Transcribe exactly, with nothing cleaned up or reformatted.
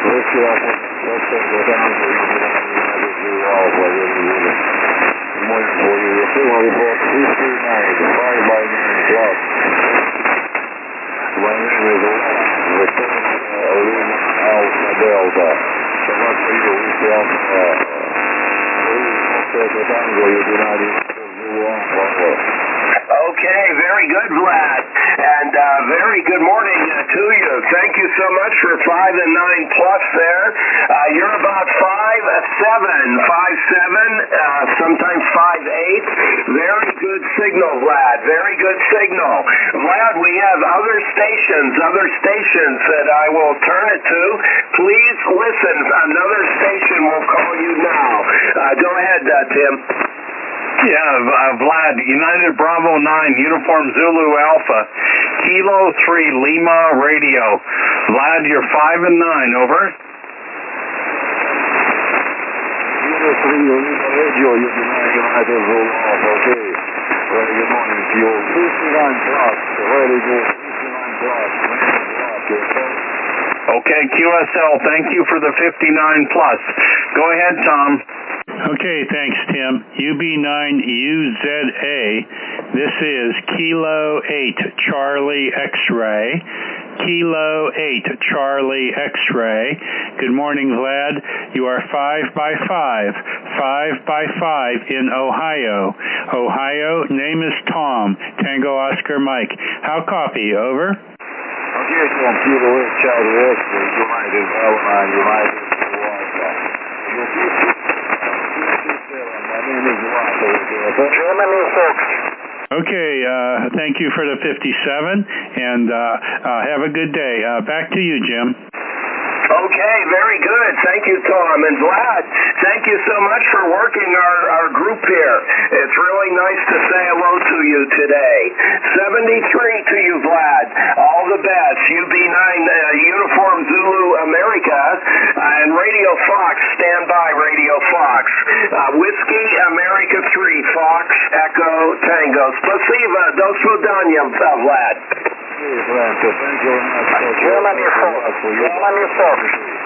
Whiskey Alpha, let's take the down to you, United Zulu Alpha, I'm waiting for you. Your signal report three three nine, five by nine plus. My name is Return Lima Alpha Delta. So much for you, Whiskey Alpha. Let's take the down to you, United Zulu Alpha. Okay, very good, Vlad. And uh, very good morning uh, to you. Thank you so much for five and nine plus there. Uh, you're about five seven, five seven, uh, sometimes five eight. Very good signal, Vlad. Very good signal. Vlad, we have other stations, other stations that I will turn it to. Please listen. Another station will call you now. Uh, go ahead, uh, Tim. Yeah, uh, Vlad, United Bravo nine, Uniform Zulu Alpha, Kilo three, Lima Radio. Vlad, you're five and nine, over. Kilo three, Lima Radio, United Zulu Alpha, okay. Very good morning to you. fifty-nine plus, very good, fifty-nine plus, okay, Q S L, thank you for the fifty-nine plus. Go ahead, Tom. Okay, thanks, Tim. U B nine U Z A. This is Kilo eight Charlie X-Ray. Kilo eight Charlie X-Ray. Good morning, Vlad. You are five by five. five by five in Ohio. Ohio, name is Tom. Tango Oscar Mike. How copy? Over. Okay, Tom. Kilo eight Charlie X-Ray. United Bravo nine, United Zulu Alpha. Germany six. Okay, uh, thank you for the fifty-seven, and uh, uh, have a good day. Uh, back to you, Jim. Okay, very good. Thank you, Tom. And Vlad, thank you so much for working our, our group here. It's really nice to say hello to you today. seventy-three to you, Vlad. All the best. U B nine, uh, Uniform Zulu America, and Radio Fox, stand by, Radio Fox. Uh, Whiskey America three, Fox, Echo, Tango. Spasiba, do swidania, Vlad. Thank you very much. Germany four. Germany four.